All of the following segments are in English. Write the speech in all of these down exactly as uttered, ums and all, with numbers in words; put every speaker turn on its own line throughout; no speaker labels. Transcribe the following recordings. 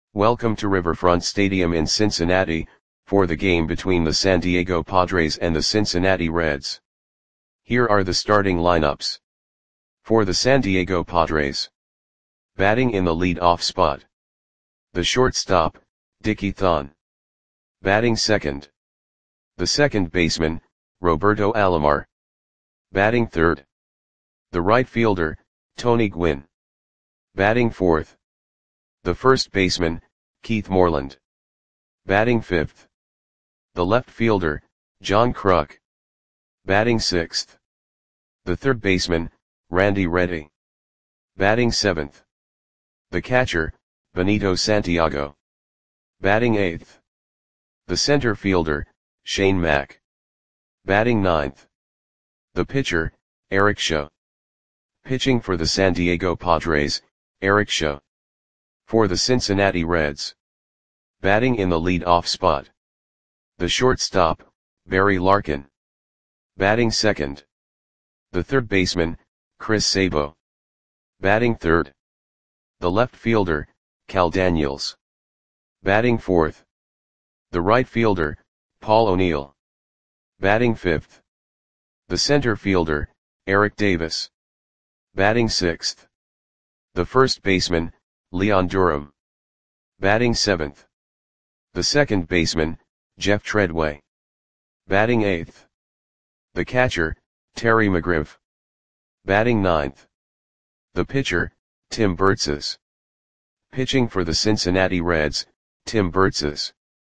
Welcome to Riverfront Stadium in Cincinnati, for the game between the San Diego Padres and the Cincinnati Reds. Here are the starting lineups. For the San Diego Padres. Batting in the lead-off spot. The shortstop, Dickie Thon. Batting second. The second baseman, Roberto Alomar. Batting third. The right fielder, Tony Gwynn. Batting fourth. The first baseman, Keith Moreland. Batting fifth. The left fielder, John Kruk. Batting sixth. The third baseman, Randy Reddy. Batting seventh. The catcher, Benito Santiago. Batting eighth. The center fielder, Shane Mack. Batting ninth. The pitcher, Eric Show. Pitching for the San Diego Padres, Eric Show. For the Cincinnati Reds. Batting in the lead-off spot. The shortstop, Barry Larkin. Batting second. The third baseman, Chris Sabo. Batting third. The left fielder, Cal Daniels. Batting fourth. The right fielder, Paul O'Neill. Batting fifth. The center fielder, Eric Davis. Batting sixth. The first baseman, Leon Durham. Batting seventh. The second baseman, Jeff Treadway. Batting eighth. The catcher, Terry McGriff. Batting ninth. The pitcher, Tim Burtzes. Pitching for the Cincinnati Reds, Tim Burtzes.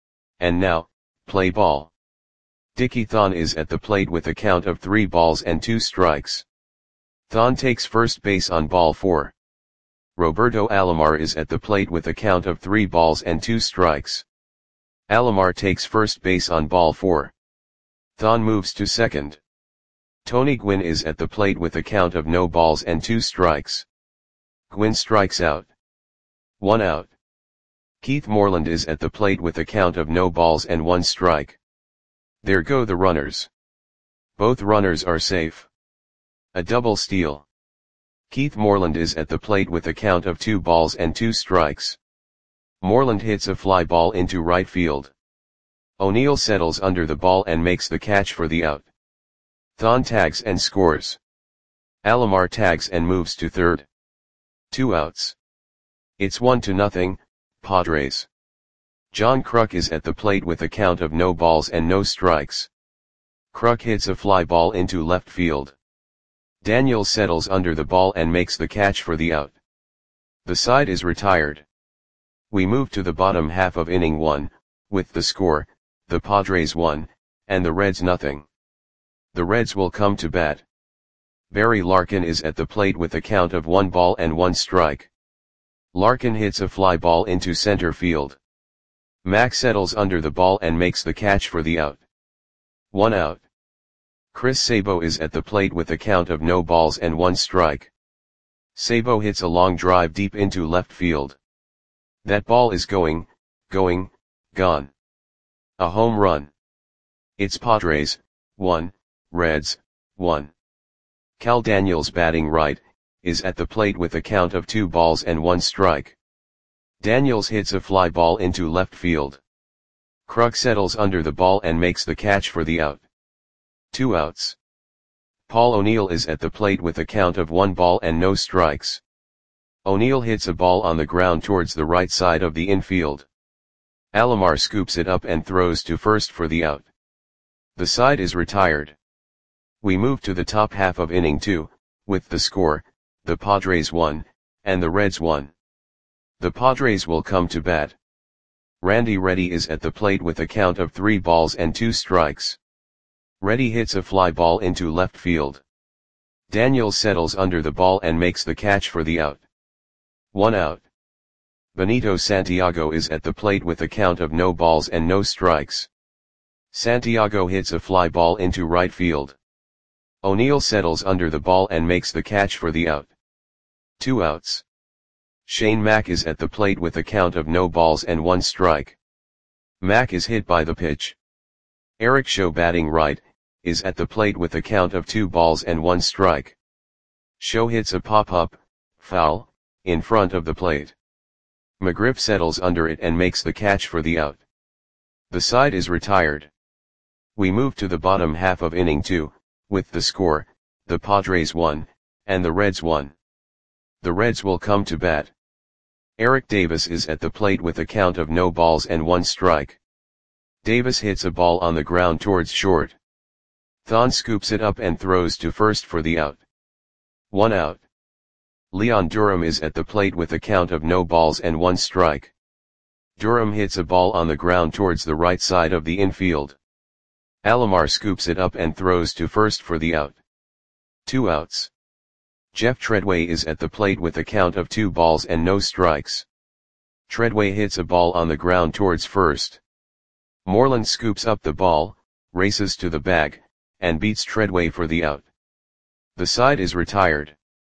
And now, play ball. Dickie Thon is at the plate with a count of three balls and two strikes. Thon takes first base on ball four. Roberto Alomar is at the plate with a count of three balls and two strikes. Alomar takes first base on ball four. Thon moves to second. Tony Gwynn is at the plate with a count of no balls and two strikes. Gwynn strikes out. One out. Keith Moreland is at the plate with a count of no balls and one strike. There go the runners. Both runners are safe. A double steal. Keith Moreland is at the plate with a count of two balls and two strikes. Moreland hits a fly ball into right field. O'Neill settles under the ball and makes the catch for the out. Thon tags and scores. Alomar tags and moves to third. Two outs. It's one to nothing, Padres. John Kruk is at the plate with a count of no balls and no strikes. Kruk hits a fly ball into left field. Daniels settles under the ball and makes the catch for the out. The side is retired. We move to the bottom half of inning one, with the score, the Padres one, and the Reds nothing. The Reds will come to bat. Barry Larkin is at the plate with a count of one ball and one strike. Larkin hits a fly ball into center field. Mack settles under the ball and makes the catch for the out. One out. Chris Sabo is at the plate with a count of no balls and one strike. Sabo hits a long drive deep into left field. That ball is going, going, gone. A home run. It's Padres, one, Reds, one. Cal Daniels batting right, is at the plate with a count of two balls and one strike. Daniels hits a fly ball into left field. Kruk settles under the ball and makes the catch for the out. Two outs. Paul O'Neill is at the plate with a count of one ball and no strikes. O'Neill hits a ball on the ground towards the right side of the infield. Alomar scoops it up and throws to first for the out. The side is retired. We move to the top half of inning two, with the score, the Padres one, and the Reds one. The Padres will come to bat. Randy Reddy is at the plate with a count of three balls and two strikes. Reddy hits a fly ball into left field. Daniels settles under the ball and makes the catch for the out. One out. Benito Santiago is at the plate with a count of no balls and no strikes. Santiago hits a fly ball into right field. O'Neill settles under the ball and makes the catch for the out. Two outs. Shane Mack is at the plate with a count of no balls and one strike. Mack is hit by the pitch. Eric Show batting right, is at the plate with a count of two balls and one strike. Show hits a pop-up, foul, in front of the plate. McGriff settles under it and makes the catch for the out. The side is retired. We move to the bottom half of inning two, with the score, the Padres one, and the Reds one. The Reds will come to bat. Eric Davis is at the plate with a count of no balls and one strike. Davis hits a ball on the ground towards short. Thon scoops it up and throws to first for the out. One out. Leon Durham is at the plate with a count of no balls and one strike. Durham hits a ball on the ground towards the right side of the infield. Alomar scoops it up and throws to first for the out. Two outs. Jeff Treadway is at the plate with a count of two balls and no strikes. Treadway hits a ball on the ground towards first. Moreland scoops up the ball, races to the bag, and beats Treadway for the out. The side is retired.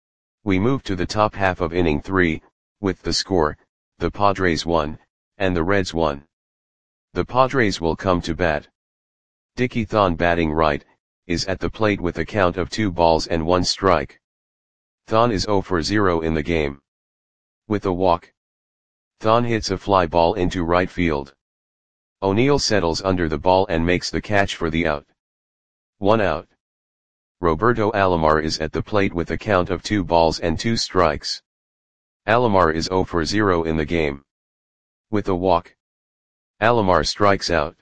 We move to the top half of inning three, with the score, the Padres one, and the Reds one. The Padres will come to bat. Dickie Thon, batting right, is at the plate with a count of two balls and one strike. Thon is zero for zero in the game. With a walk, Thon hits a fly ball into right field. O'Neill settles under the ball and makes the catch for the out. One out. Roberto Alomar is at the plate with a count of two balls and two strikes. Alomar is zero for zero in the game. With a walk, Alomar strikes out.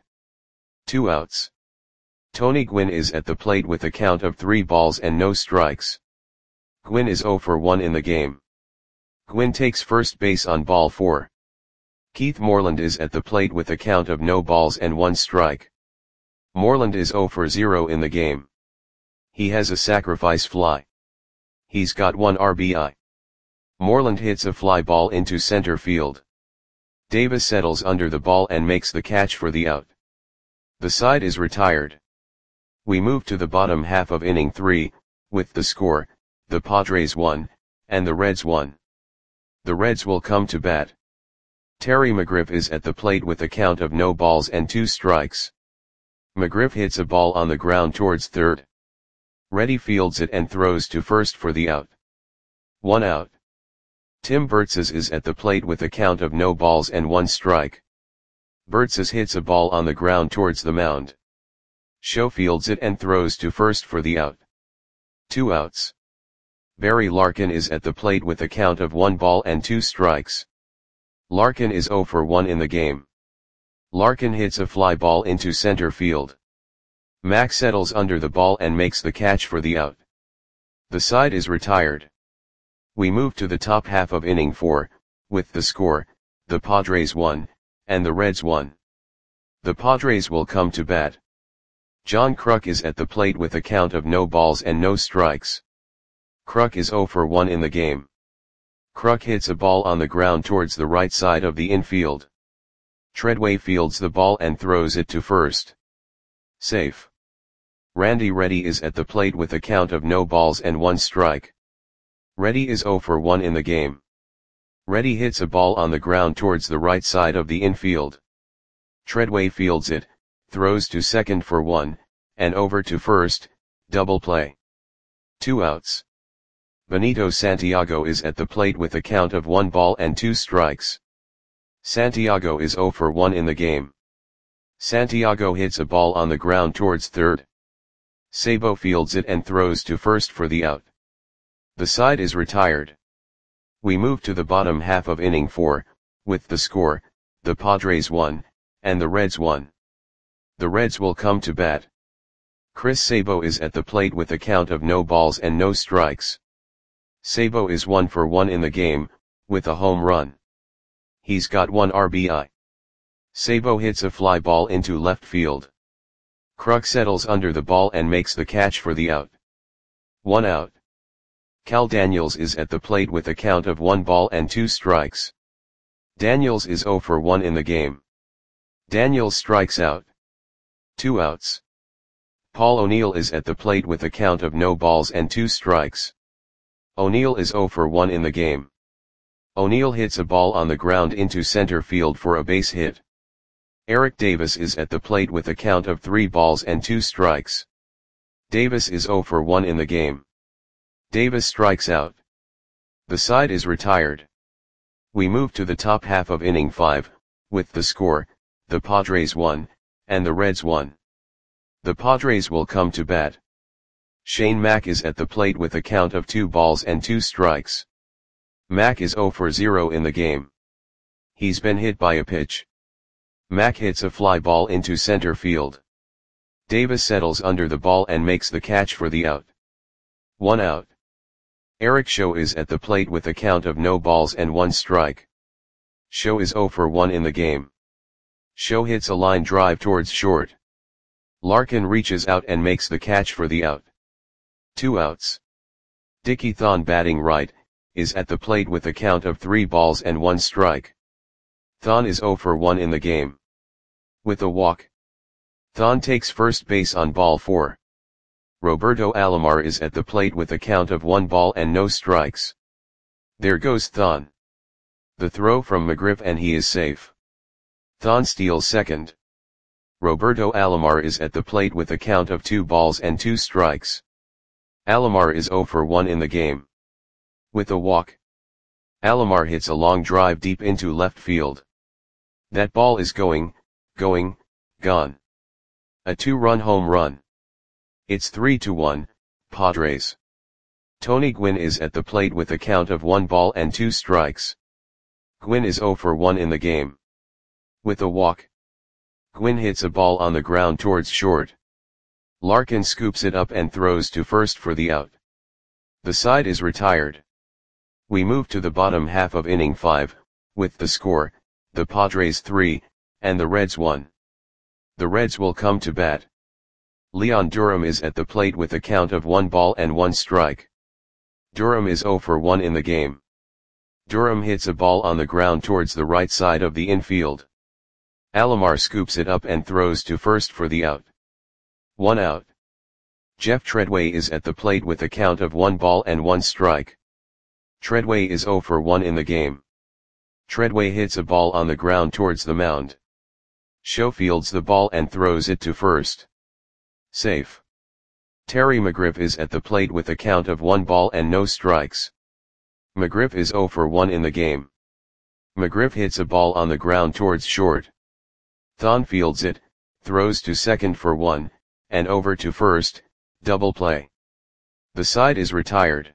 Two outs. Tony Gwynn is at the plate with a count of three balls and no strikes. Gwynn is zero for one in the game. Gwynn takes first base on ball four. Keith Moreland is at the plate with a count of no balls and one strike. Moreland is zero for zero in the game. He has a sacrifice fly. He's got one R B I. Moreland hits a fly ball into center field. Davis settles under the ball and makes the catch for the out. The side is retired. We move to the bottom half of inning three, with the score, the Padres one, and the Reds one. The Reds will come to bat. Terry McGriff is at the plate with a count of no balls and two strikes. McGriff hits a ball on the ground towards third. Reddy fields it and throws to first for the out. One out. Tim Burtzes is at the plate with a count of no balls and one strike. Burtzes hits a ball on the ground towards the mound. Show fields it and throws to first for the out. Two outs. Barry Larkin is at the plate with a count of one ball and two strikes. Larkin is zero for one in the game. Larkin hits a fly ball into center field. Mack settles under the ball and makes the catch for the out. The side is retired. We move to the top half of inning four, with the score, the Padres one, and the Reds one. The Padres will come to bat. John Kruk is at the plate with a count of no balls and no strikes. Kruk is zero for one in the game. Kruk hits a ball on the ground towards the right side of the infield. Treadway fields the ball and throws it to first. Safe. Randy Reddy is at the plate with a count of no balls and one strike. Reddy is zero for one in the game. Reddy hits a ball on the ground towards the right side of the infield. Treadway fields it, throws to second for one, and over to first, double play. Two outs. Benito Santiago is at the plate with a count of one ball and two strikes. Santiago is zero for one in the game. Santiago hits a ball on the ground towards third. Sabo fields it and throws to first for the out. The side is retired. We move to the bottom half of inning four, with the score, the Padres one, and the Reds one. The Reds will come to bat. Chris Sabo is at the plate with a count of no balls and no strikes. Sabo is one for one in the game, with a home run. He's got one R B I. Sabo hits a fly ball into left field. Kruk settles under the ball and makes the catch for the out. One out. Cal Daniels is at the plate with a count of one ball and two strikes. Daniels is zero for one in the game. Daniels strikes out. Two outs. Paul O'Neill is at the plate with a count of no balls and two strikes. O'Neill is zero for one in the game. O'Neill hits a ball on the ground into center field for a base hit. Eric Davis is at the plate with a count of three balls and two strikes. Davis is zero for one in the game. Davis strikes out. The side is retired. We move to the top half of inning five, with the score, the Padres one, and the Reds one. The Padres will come to bat. Shane Mack is at the plate with a count of two balls and two strikes. Mack is zero for zero in the game. He's been hit by a pitch. Mack hits a fly ball into center field. Davis settles under the ball and makes the catch for the out. One out. Eric Show is at the plate with a count of no balls and one strike. Show is zero for one in the game. Show hits a line drive towards short. Larkin reaches out and makes the catch for the out. Two outs. Dickie Thon, batting right, is at the plate with a count of three balls and one strike. Thon is zero for one in the game. With a walk. Thon takes first base on ball four. Roberto Alomar is at the plate with a count of one ball and no strikes. There goes Thon. The throw from McGriff and he is safe. Thon steals second. Roberto Alomar is at the plate with a count of two balls and two strikes. Alomar is zero for one in the game. With a walk. Alomar hits a long drive deep into left field. That ball is going, going, gone. A two-run home run. It's three to one, Padres. Tony Gwynn is at the plate with a count of one ball and two strikes. Gwynn is zero for one in the game. With a walk. Gwynn hits a ball on the ground towards short. Larkin scoops it up and throws to first for the out. The side is retired. We move to the bottom half of inning five, with the score, the Padres three, and the Reds one. The Reds will come to bat. Leon Durham is at the plate with a count of one ball and one strike. Durham is zero for one in the game. Durham hits a ball on the ground towards the right side of the infield. Alomar scoops it up and throws to first for the out. One out. Jeff Treadway is at the plate with a count of one ball and one strike. Treadway is zero for one in the game. Treadway hits a ball on the ground towards the mound. Show fields the ball and throws it to first. Safe. Terry McGriff is at the plate with a count of one ball and no strikes. McGriff is zero for one in the game. McGriff hits a ball on the ground towards short. Thon fields it, throws to second for one, and over to first, double play. The side is retired.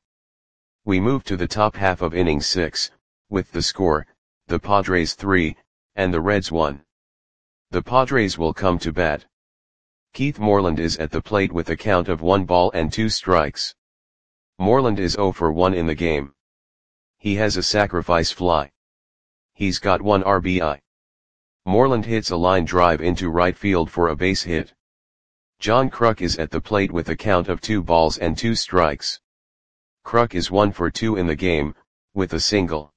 We move to the top half of inning six, with the score, the Padres three, and the Reds one. The Padres will come to bat. Keith Moreland is at the plate with a count of one ball and two strikes. Moreland is zero for one in the game. He has a sacrifice fly. He's got one R B I. Moreland hits a line drive into right field for a base hit. John Kruk is at the plate with a count of two balls and two strikes. Kruk is one for two in the game, with a single.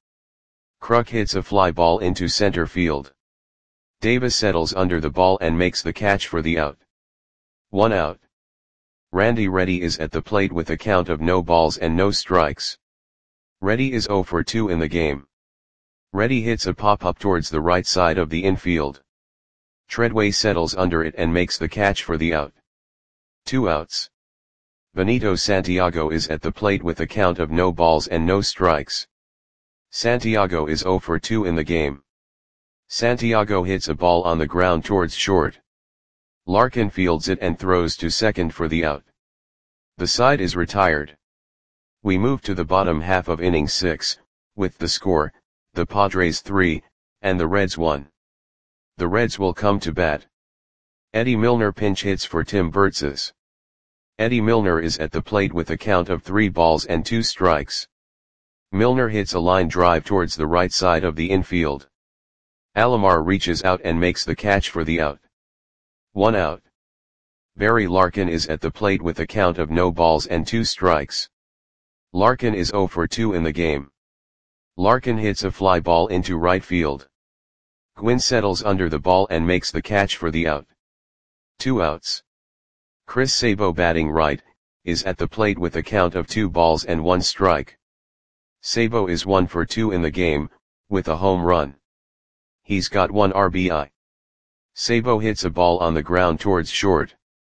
Kruk hits a fly ball into center field. Davis settles under the ball and makes the catch for the out. One out. Randy Reddy is at the plate with a count of no balls and no strikes. Reddy is zero for two in the game. Reddy hits a pop-up towards the right side of the infield. Treadway settles under it and makes the catch for the out. Two outs. Benito Santiago is at the plate with a count of no balls and no strikes. Santiago is zero for two in the game. Santiago hits a ball on the ground towards short. Larkin fields it and throws to second for the out. The side is retired. We move to the bottom half of inning six, with the score, the Padres three, and the Reds one. The Reds will come to bat. Eddie Milner pinch hits for Tim Burtzes. Eddie Milner is at the plate with a count of three balls and two strikes. Milner hits a line drive towards the right side of the infield. Alomar reaches out and makes the catch for the out. One out. Barry Larkin is at the plate with a count of no balls and two strikes. Larkin is zero for two in the game. Larkin hits a fly ball into right field. Gwynn settles under the ball and makes the catch for the out. Two outs. Chris Sabo, batting right, is at the plate with a count of two balls and one strike. Sabo is one for two in the game, with a home run. He's got one R B I. Sabo hits a ball on the ground towards short.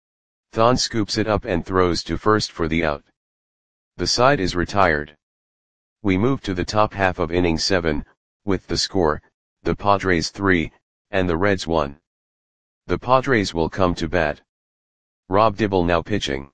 Thon scoops it up and throws to first for the out. The side is retired. We move to the top half of inning seven, with the score, the Padres three, and the Reds one. The Padres will come to bat. Rob Dibble now pitching.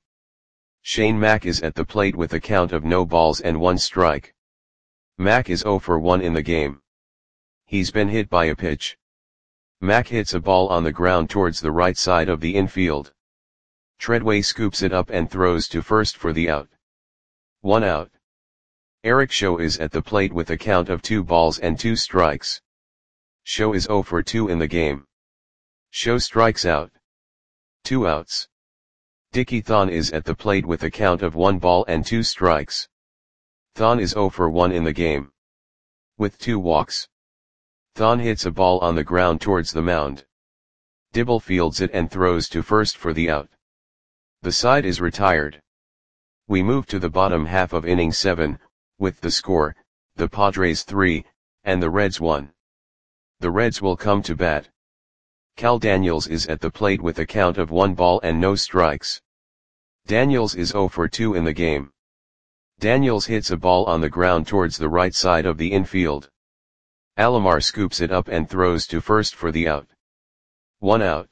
Shane Mack is at the plate with a count of no balls and one strike. Mack is oh for one in the game. He's been hit by a pitch. Mack hits a ball on the ground towards the right side of the infield. Treadway scoops it up and throws to first for the out. One out. Eric Show is at the plate with a count of two balls and two strikes. Show is oh for two in the game. Show strikes out. Two outs. Dickie Thon is at the plate with a count of one ball and two strikes. Thon is oh for one in the game. With two walks. Thon hits a ball on the ground towards the mound. Dibble fields it and throws to first for the out. The side is retired. We move to the bottom half of inning seven, with the score, the Padres three, and the Reds one. The Reds will come to bat. Cal Daniels is at the plate with a count of one ball and no strikes. Daniels is oh for two in the game. Daniels hits a ball on the ground towards the right side of the infield. Alomar scoops it up and throws to first for the out. One out.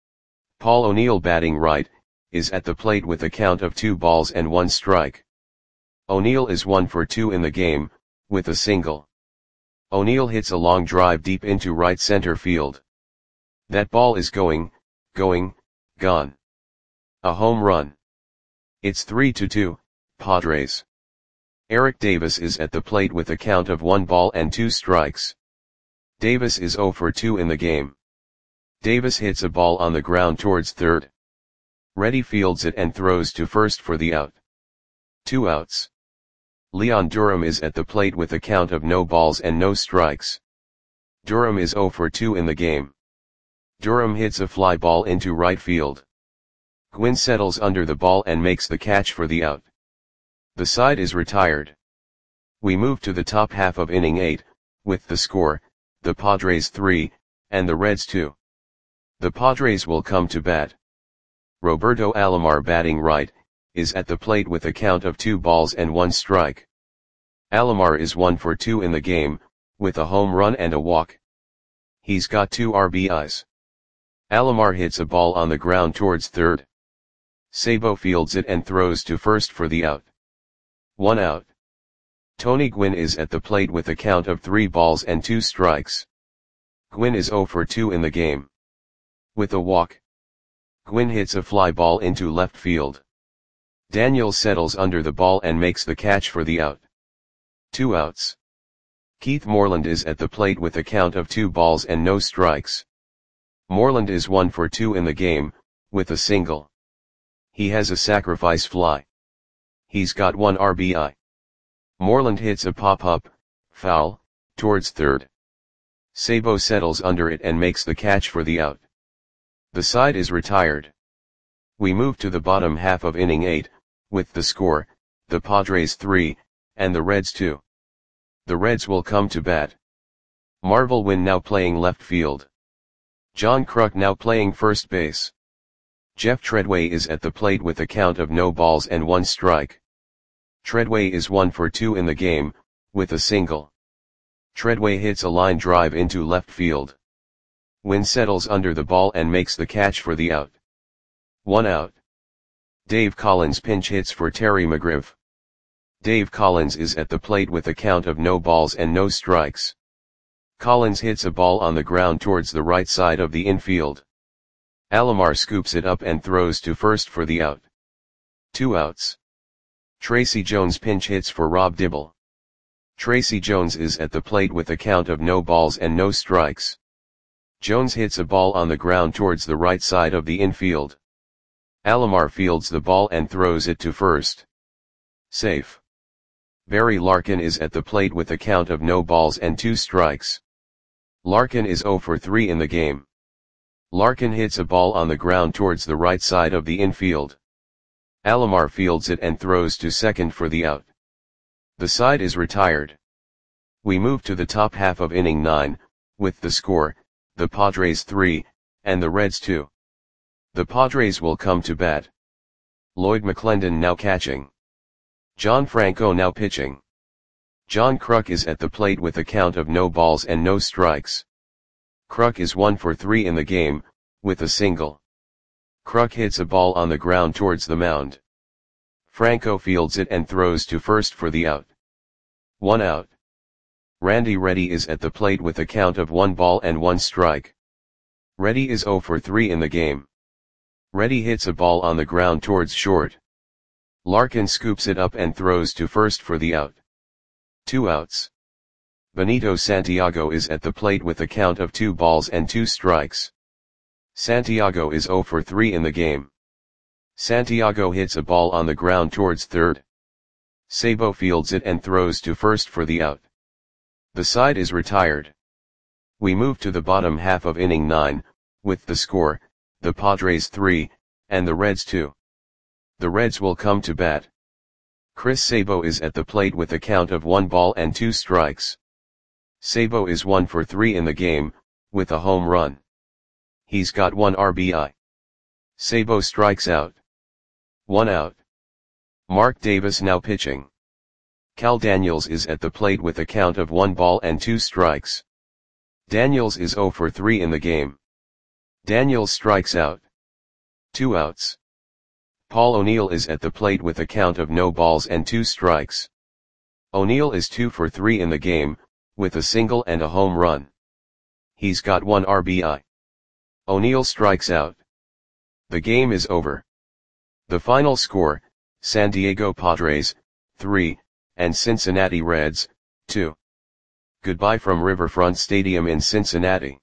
Paul O'Neill, batting right, is at the plate with a count of two balls and one strike. O'Neill is one for two in the game, with a single. O'Neill hits a long drive deep into right center field. That ball is going, going, gone. A home run. It's three to two, Padres. Eric Davis is at the plate with a count of one ball and two strikes. Davis is oh for two in the game. Davis hits a ball on the ground towards third. Reddy fields it and throws to first for the out. Two outs. Leon Durham is at the plate with a count of no balls and no strikes. Durham is oh for two in the game. Durham hits a fly ball into right field. Gwynn settles under the ball and makes the catch for the out. The side is retired. We move to the top half of inning eight, with the score, the Padres three, and the Reds two. The Padres will come to bat. Roberto Alomar, batting right, is at the plate with a count of two balls and one strike. Alomar is one for two in the game, with a home run and a walk. He's got two R B Is. Alomar hits a ball on the ground towards third. Sabo fields it and throws to first for the out. One out. Tony Gwynn is at the plate with a count of three balls and two strikes. Gwynn is oh for two in the game. With a walk. Gwynn hits a fly ball into left field. Daniels settles under the ball and makes the catch for the out. Two outs. Keith Moreland is at the plate with a count of two balls and no strikes. Moreland is one for two in the game, with a single. He has a sacrifice fly. He's got one R B I. Moreland hits a pop-up, foul, towards third. Sabo settles under it and makes the catch for the out. The side is retired. We move to the bottom half of inning eight, with the score, the Padres three, and the Reds two. The Reds will come to bat. Marvel Wynn now playing left field. John Kruk now playing first base. Jeff Treadway is at the plate with a count of no balls and one strike. Treadway is one for two in the game, with a single. Treadway hits a line drive into left field. Wynn settles under the ball and makes the catch for the out. One out. Dave Collins pinch hits for Terry McGriff. Dave Collins is at the plate with a count of no balls and no strikes. Collins hits a ball on the ground towards the right side of the infield. Alomar scoops it up and throws to first for the out. Two outs. Tracy Jones pinch hits for Rob Dibble. Tracy Jones is at the plate with a count of no balls and no strikes. Jones hits a ball on the ground towards the right side of the infield. Alomar fields the ball and throws it to first. Safe. Barry Larkin is at the plate with a count of no balls and two strikes. Larkin is oh for three in the game. Larkin hits a ball on the ground towards the right side of the infield. Alomar fields it and throws to second for the out. The side is retired. We move to the top half of inning nine, with the score, the Padres three, and the Reds two. The Padres will come to bat. Lloyd McClendon now catching. John Franco now pitching. John Kruk is at the plate with a count of no balls and no strikes. Kruk is one for three in the game, with a single. Kruk hits a ball on the ground towards the mound. Franco fields it and throws to first for the out. One out. Randy Reddy is at the plate with a count of one ball and one strike. Reddy is zero for three in the game. Reddy hits a ball on the ground towards short. Larkin scoops it up and throws to first for the out. Two outs. Benito Santiago is at the plate with a count of two balls and two strikes. Santiago is zero for three in the game. Santiago hits a ball on the ground towards third. Sabo fields it and throws to first for the out. The side is retired. We move to the bottom half of inning nine, with the score, the Padres three, and the Reds two. The Reds will come to bat. Chris Sabo is at the plate with a count of one ball and two strikes. Sabo is one for three in the game, with a home run. He's got one R B I. Sabo strikes out. One out. Mark Davis now pitching. Cal Daniels is at the plate with a count of one ball and two strikes. Daniels is zero for three in the game. Daniels strikes out. Two outs. Paul O'Neill is at the plate with a count of no balls and two strikes. O'Neill is two for three in the game, with a single and a home run. He's got one R B I. O'Neill strikes out. The game is over. The final score, San Diego Padres, three, and Cincinnati Reds, two. Goodbye from Riverfront Stadium in Cincinnati.